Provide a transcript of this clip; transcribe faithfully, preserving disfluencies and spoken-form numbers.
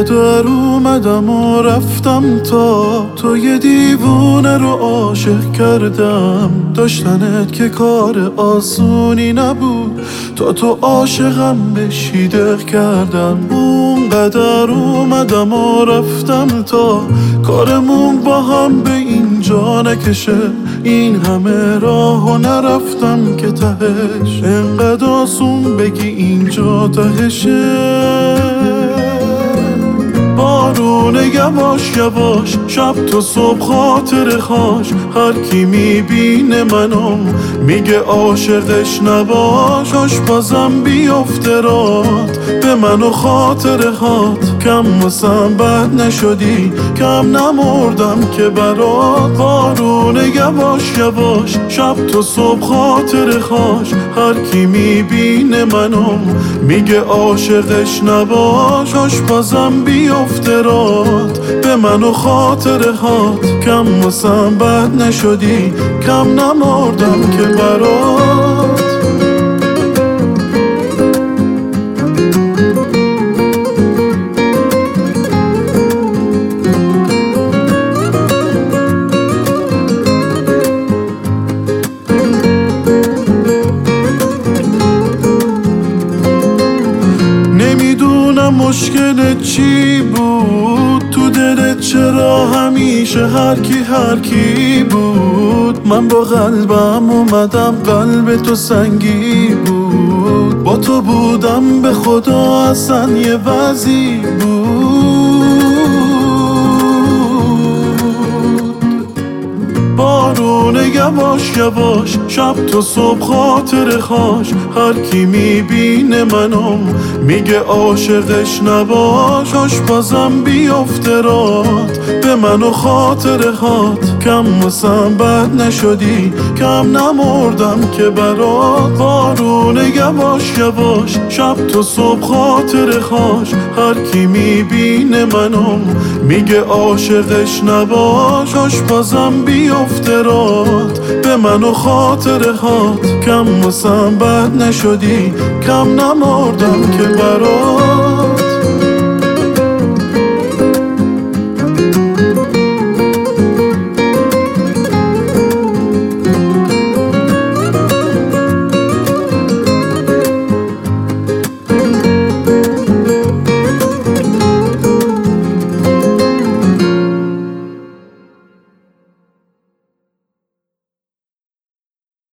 اینقدر اومدم و رفتم تا تو یه دیوونه رو عاشق کردم. داشتنت که کار آسونی نبود، تا تو عاشقم بشی دق کردم. اونقدر اومدم و رفتم تا کارمون با هم به اینجا نکشه. این همه راهو نرفتم که تهش انقدر آسون بگی اینجا تهشه. بارونه یواش یواش شب تا صبح خاطر خاش. هر کی میبینه منو میگه عاشقش نباش. آشپزم بیفته رات به من و خاطر هات. کم واسم بد نشدی، کم نمردم که برات. بارونه یواش یواش شب تا صبح خاطر خاش. هر کی میبینه منو میگه عاشقش نباش. آشپزم بیفته رات به من و خاطر هات. کم واسم بد نشدی، کم نمردم که برات. نمیدونم مشکل چی بود تو دلت، چرا همیشه هر کی هر کی بود. من با قلبم اومدم، قلب تو سنگی بود. با تو بودم به خدا اصلا یه وضعی بود. بارونه یواش یواش شب تا صبح خاطر خاش. هر کی میبینه منو میگه عاشقش نباش. آشپزم بیفته رات به من و خاطر هات. کم واسم بد نشدی، کم نمردم که برات. بارونه یواش یواش شب تا صبح خاطر خاش. هر کی میبینه منو میگه عاشقش نباش. آشپزم بیفته رات به من و خاطر هات. کم واسم بد نشدی، کم نمردم که برات.